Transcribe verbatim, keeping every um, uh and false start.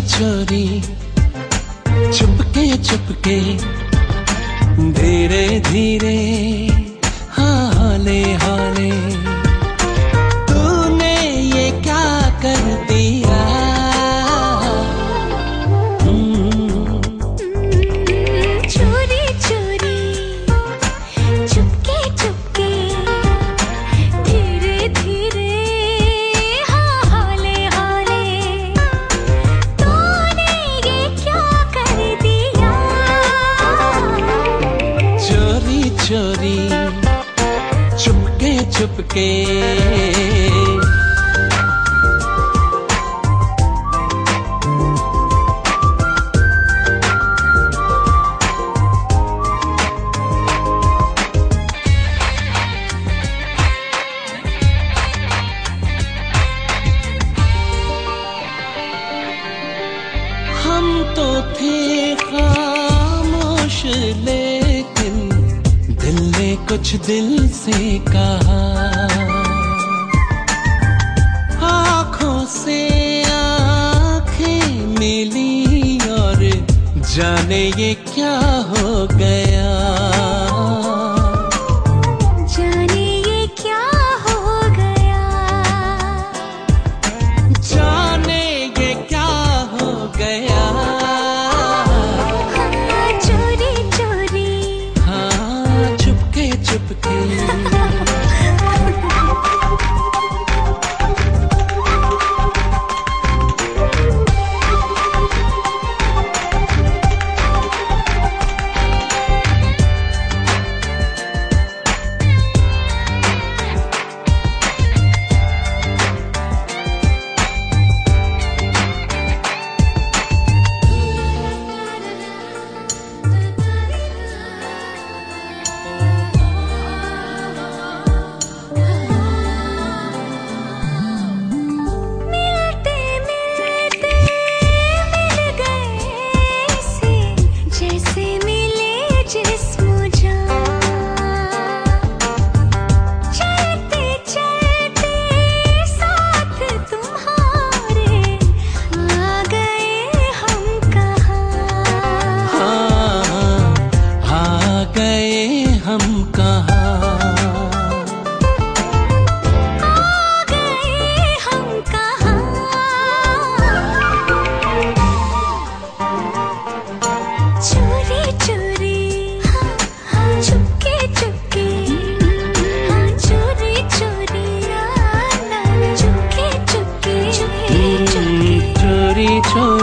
चोरी चुपके चुपके धीरे धीरे हाले हाले तूने ये क्या कर दिया। चोरी चोरी चुपके चुपके धीरे धीरे हाले हाले तूने ये क्या कर दिया। चोरी चोरी चुपके चुपके हम तो थे खामोश लेकिन दिल ने कुछ दिल से कहा। आँखों से आँखें मिली और जाने ये क्या हो गया। जाने ये क्या हो गया। जाने ये क्या हो गया। हाँ, चोरी चोरी हाँ चुपके चुपके हम कहाँ आ गए हम कहाँ। चोरी चोरी हाँ, हाँ, चुपके चुपके हाँ, चोरी चोरी हाँ, चुपके चुपके चुपके चुपके चोरी चोरी